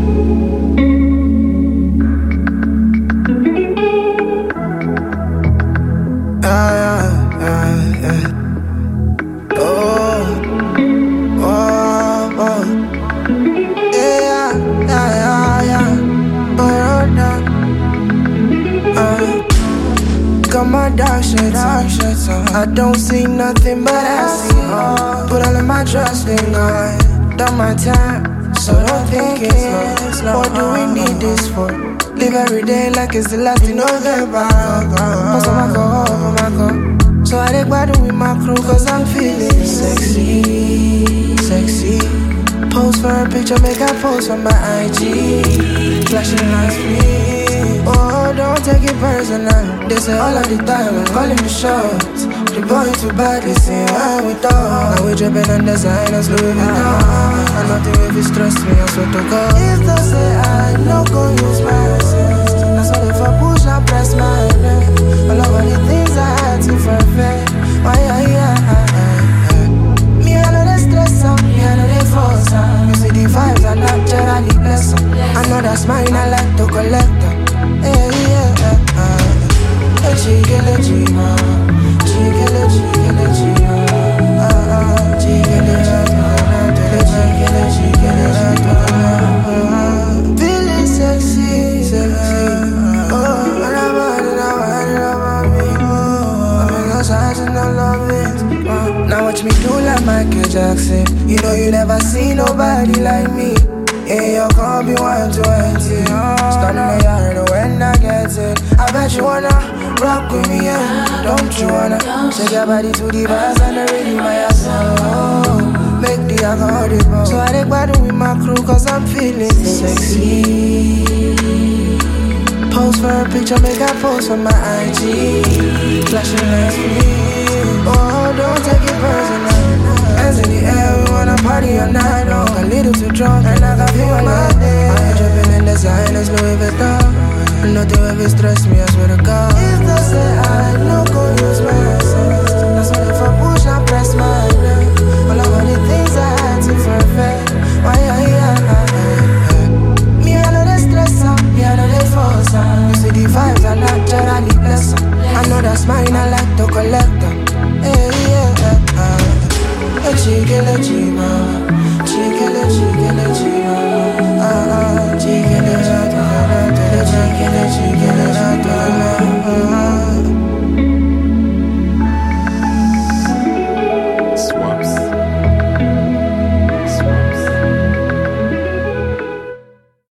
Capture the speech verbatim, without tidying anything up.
I don't see nothing but I see all. Put all of my trust in God. Done my time, so don't think it's long. What do we need this for? Live every day like it's the last in November. Most of my go, over my go. So I take battle with my crew cause I'm feeling sexy, sexy. Post for a picture, make a post on my I G. Flashing lights free. Oh, don't take it personal. They say all of the time, I'm calling the shots. The boy too bad, they say how we talk. Now we dripping on designers, Louis Vuitton. And nothing if it stress me, I swear to God. If they say I no go use my assist, that's why if I push, I press my neck. All over the things I had to perfect. Oh yeah, yeah, yeah. Me, I know they stress up, me, I know they force up. You see the vibes are naturally blessed. I know that's mine, I like to collect them. Yeah, yeah, yeah. Chigele chima, chigele chigele chima, ah chigele chima, chigele chigele chima. Feeling sexy, sexy. Oh, I love it, I love it, I'm in those eyes and I love it. Now watch me do like Michael Jackson. You know you never see nobody like me. Yeah, you can't be one twenty. Standing in the yard when I get it. I bet you wanna rock with me, yeah. Don't you wanna shake your body to the bass and the rhythm of your soul. Make the alcohol. So I take battle with my crew cause I'm feeling sexy. Post for a picture, make a post on my I G. Flashing lights free. Oh, don't take it personal. Hands in the air, we wanna party all night long. A little too drunk and I got feel my day. I ain't dripping in designers, Louis Vuitton. Nothing ever stress me, I swear to God. If they say I no go use my